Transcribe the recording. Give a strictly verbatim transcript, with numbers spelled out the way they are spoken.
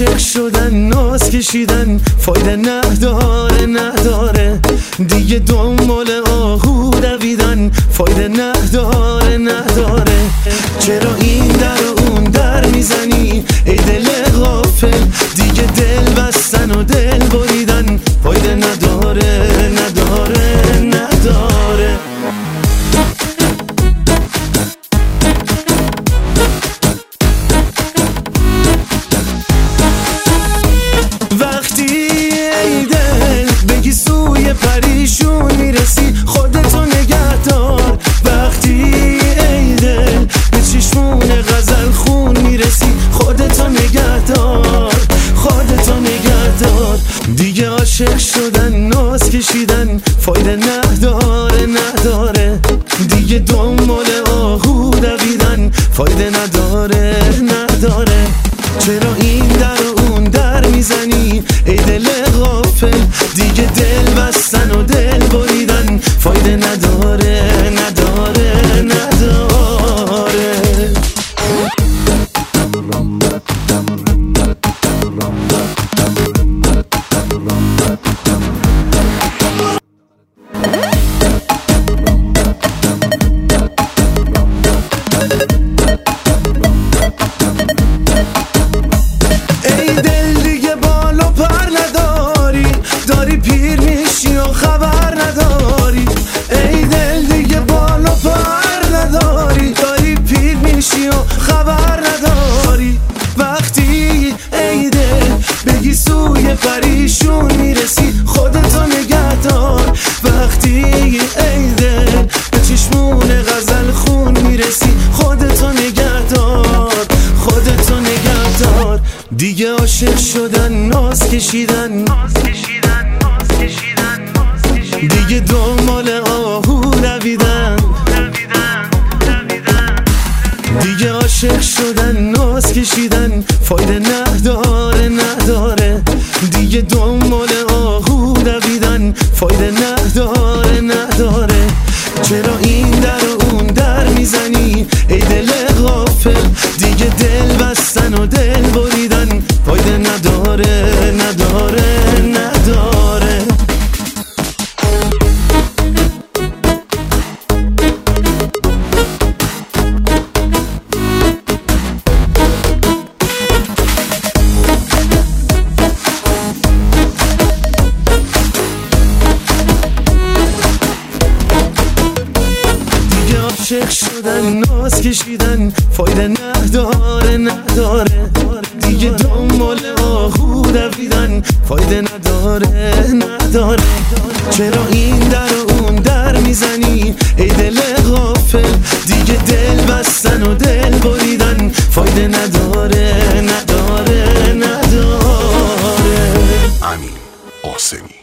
عاشق شدن ناز کشیدن فایده نداره نداره، دیگه دنبال آهو دویدن فایده نداره نداره. چرا این در و اون در میزنی ای دل غافل، دیگه دل بستن و دل بریدن فایده نداره نداره نداره. وقتی ای دل بگی سوی پریشون میرسی خودتو نگه دار، وقتی ای دل به چشمون غزل خون میرسی خودتو نگه دار خودتو نگه دار. دیگه عاشق شدن ناز کشیدن فایده نداره نداره، دیگه دنبال آهو دویدن فایده نداره نداره. چرا این در و اون در میزنی ای دل غافل، دیگه دل بستن و دل بریدن فایده نداره نداره نداره. ای دل دیگه بال و پر نداری، داری پیر میشی و خبر نداری. ای دل دیگه بال و پر نداری، داری پیر میشی و خبر نداری. وقتی ای دل بگی سوی پریشون میرسی خودتو نگه دار، وقتی ای دل به چشمون غزل خون میرسی خودتو نگه دار خودتو نگه دار. دیگه عاشق شدن ناز کشیدن دیگه دنبال آهو دویدن، دیگه عاشق شدن ناز کشیدن فایده نداره نداره، دیگه دنبال آهو دویدن فایده نداره نداره. چرا این در و اون در میزنی ای دل غافل، دیگه دل بستن و دل بریدن فایده نداره نداره نداره. عاشق شدن ناز کشیدن فایده نداره نداره، دیگه دنبال آهو دویدن فایده نداره نداره. چرا این در و اون در میزنی ای دل غافل، دیگه دل بستن و دل بریدن فایده نداره نداره نداره. امین قاسمی.